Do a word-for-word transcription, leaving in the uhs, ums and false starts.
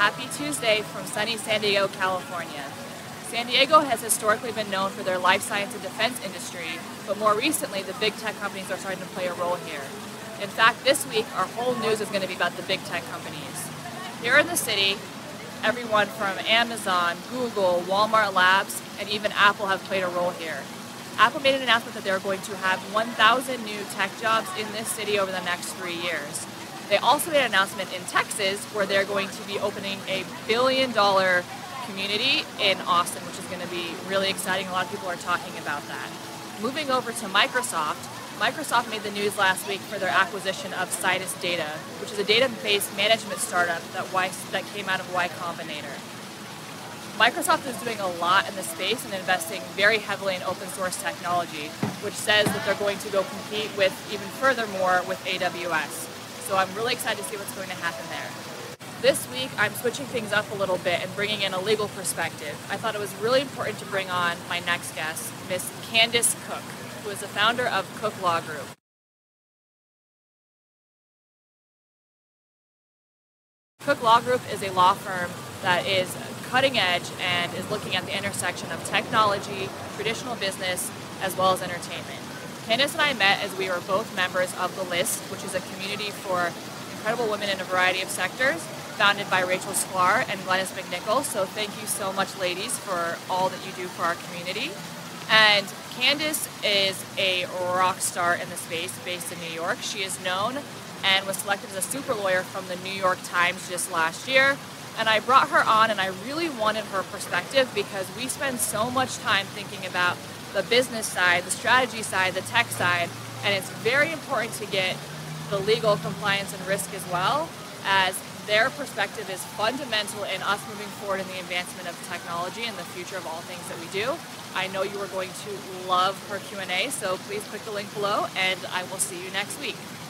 Happy Tuesday from sunny San Diego, California. San Diego has historically been known for their life science and defense industry, but more recently the big tech companies are starting to play a role here. In fact, this week our whole news is going to be about the big tech companies. Here in the city, everyone from Amazon, Google, Walmart Labs, and even Apple have played a role here. Apple made an announcement that they're going to have one thousand new tech jobs in this city over the next three years. They also made an announcement in Texas where they're going to be opening a billion dollar community in Austin, which is going to be really exciting. A lot of people are talking about that. Moving over to Microsoft, Microsoft made the news last week for their acquisition of Citus Data, which is a database management startup that, y, that came out of Y Combinator. Microsoft is doing a lot in the space and investing very heavily in open source technology, which says that they're going to go compete with even furthermore with A W S. So I'm really excited to see what's going to happen there. This week, I'm switching things up a little bit and bringing in a legal perspective. I thought it was really important to bring on my next guest, Miss Candace Cook, who is the founder of Cook Law Group. Cook Law Group is a law firm that is cutting edge and is looking at the intersection of technology, traditional business, as well as entertainment. Candace and I met as we were both members of The List, which is a community for incredible women in a variety of sectors, founded by Rachel Sklar and Glennis McNichol. So thank you so much, ladies, for all that you do for our community. And Candace is a rock star in the space based in New York. She is known and was selected as a super lawyer from the New York Times just last year. And I brought her on and I really wanted her perspective because we spend so much time thinking about the business side, the strategy side, the tech side, and it's very important to get the legal compliance and risk as well, as their perspective is fundamental in us moving forward in the advancement of technology and the future of all things that we do. I know you are going to love her Q and A, so please click the link below and I will see you next week.